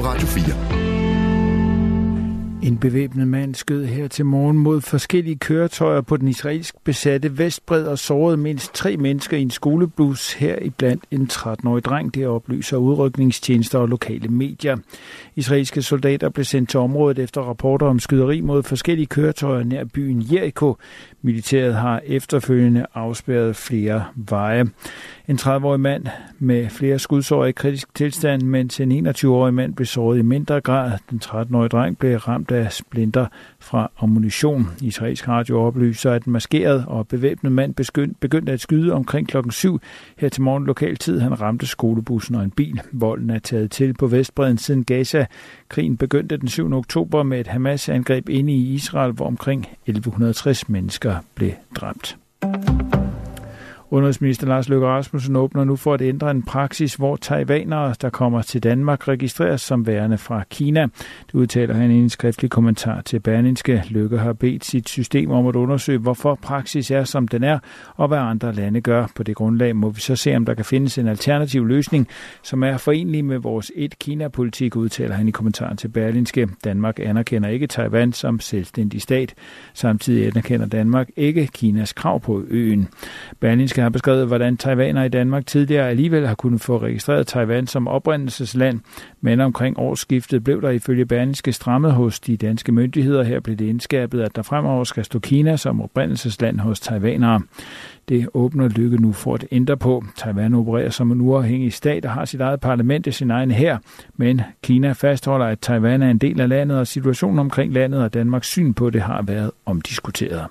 Radio 4. En bevæbnet mand skød her til morgen mod forskellige køretøjer på den israelsk besatte Vestbred og sårede mindst 3 mennesker i en skolebus, heriblandt en 13-årig dreng, det oplyser udrykningstjenester og lokale medier. Israelske soldater blev sendt til området efter rapporter om skyderi mod forskellige køretøjer nær byen Jericho. Militæret har efterfølgende afspærret flere veje. En 30-årig mand med flere skudsår i kritisk tilstand, mens en 21-årig mand blev såret i mindre grad. Den 13-årige dreng blev ramt af splinter fra ammunition. Israelsk radio oplyser, at en maskeret og bevæbnet mand begyndte at skyde omkring klokken 7 her til morgen lokal tid. Han ramte skolebussen og en bil. Volden er taget til på Vestbredden siden Gaza. Krigen begyndte den 7. oktober med et Hamas-angreb inde i Israel, hvor omkring 1160 mennesker blev dræbt. Udenrigsminister Lars Løkke Rasmussen åbner nu for at ændre en praksis, hvor taiwanere, der kommer til Danmark, registreres som værende fra Kina. Det udtaler han i en skriftlig kommentar til Berlingske. Løkke har bedt sit system om at undersøge, hvorfor praksis er, som den er, og hvad andre lande gør. På det grundlag må vi så se, om der kan findes en alternativ løsning, som er forenlig med vores et-Kina-politik, udtaler han i kommentaren til Berlingske. Danmark anerkender ikke Taiwan som selvstændig stat. Samtidig anerkender Danmark ikke Kinas krav på øen. Berlingske har beskrevet, hvordan taiwanere i Danmark tidligere alligevel har kunnet få registreret Taiwan som oprindelsesland, men omkring årsskiftet blev der ifølge Berlingske strammet hos de danske myndigheder. Her blev det indskærpet, at der fremover skal stå Kina som oprindelsesland hos taiwanere. Det åbner Løkke nu for at ændre på. Taiwan opererer som en uafhængig stat og har sit eget parlament og sin egen hær, men Kina fastholder, at Taiwan er en del af landet, og situationen omkring landet og Danmarks syn på det har været omdiskuteret.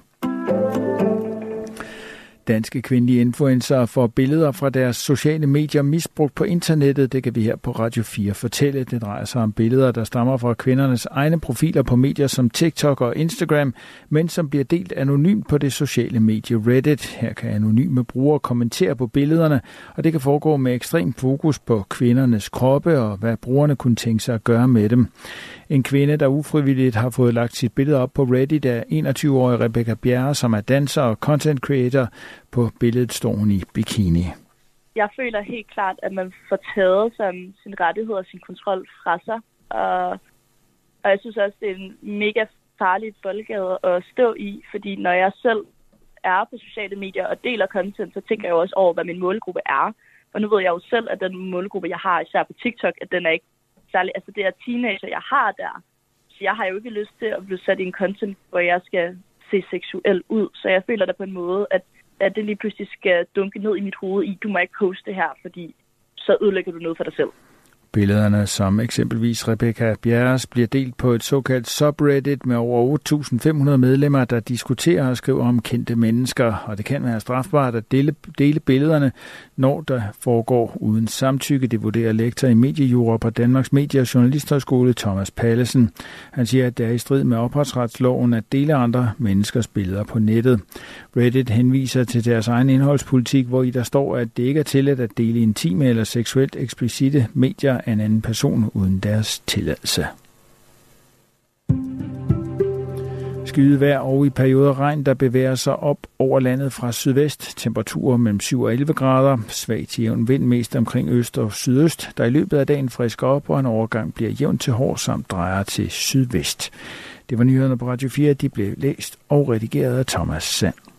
Danske kvindelige influencer får billeder fra deres sociale medier misbrugt på internettet. Det kan vi her på Radio 4 fortælle. Det drejer sig om billeder, der stammer fra kvindernes egne profiler på medier som TikTok og Instagram, men som bliver delt anonymt på det sociale medie Reddit. Her kan anonyme brugere kommentere på billederne, og det kan foregå med ekstrem fokus på kvindernes kroppe og hvad brugerne kunne tænke sig at gøre med dem. En kvinde, der ufrivilligt har fået lagt sit billede op på Reddit, er 21-årige Rebecca Bjerre, som er danser og content creator. På billedet står hun i bikini. Jeg føler helt klart, at man får taget sin rettighed og sin kontrol fra sig. Og jeg synes også, det er en mega farlig boldgade at stå i, fordi når jeg selv er på sociale medier og deler content, så tænker jeg også over, hvad min målgruppe er. Og nu ved jeg jo selv, at den målgruppe, jeg har, især på TikTok, at den er ikke særlig, altså det er teenager, jeg har der. Så jeg har jo ikke lyst til at blive sat i en content, hvor jeg skal se seksuel ud. Så jeg føler da på en måde, at det lige pludselig skal dunke ned i mit hoved i, du må ikke poste det her, fordi så ødelægger du noget for dig selv. Billederne, som eksempelvis Rebecca Bjerres, bliver delt på et såkaldt subreddit med over 8.500 medlemmer, der diskuterer og skriver om kendte mennesker, og det kan være strafbart at dele billederne, når der foregår uden samtykke. Det vurderer lektor i mediejura på Danmarks Medie- og Journalisthøjskole Thomas Pallesen. Han siger, at det er i strid med ophavsretsloven at dele andre menneskers billeder på nettet. Reddit henviser til deres egen indholdspolitik, hvor i der står, at det ikke er tilladt at dele intime eller seksuelt eksplicite medier af en anden person uden deres tilladelse. Skyet vejr og i perioder regn, der bevæger sig op over landet fra sydvest. Temperaturer mellem 7 og 11 grader. Svag til jævn vind mest omkring øst og sydøst, der i løbet af dagen frisker op, og en overgang bliver jævn til hård samt drejer til sydvest. Det var nyhederne på Radio 4. De blev læst og redigeret af Thomas Sand.